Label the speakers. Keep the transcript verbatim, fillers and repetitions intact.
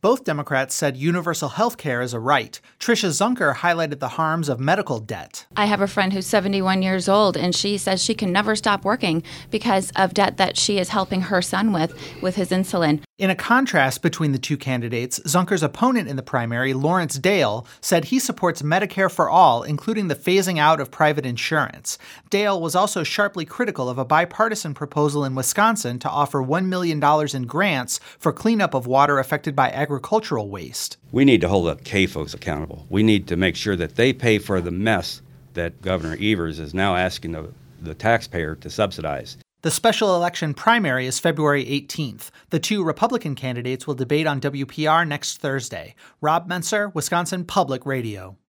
Speaker 1: Both Democrats said universal health care is a right. Tricia Zunker highlighted the harms of medical debt.
Speaker 2: I have a friend who's seventy-one years old, and she says she can never stop working because of debt that she is helping her son with, with his insulin.
Speaker 1: In a contrast between the two candidates, Zunker's opponent in the primary, Lawrence Dale, said he supports Medicare for all, including the phasing out of private insurance. Dale was also sharply critical of a bipartisan proposal in Wisconsin to offer one million dollars in grants for cleanup of water affected by agricultural waste.
Speaker 3: We need to hold the C A F Os accountable. We need to make sure that they pay for the mess that Governor Evers is now asking the, the taxpayer to subsidize.
Speaker 1: The special election primary is February eighteenth. The two Republican candidates will debate on W P R next Thursday. Rob Menser, Wisconsin Public Radio.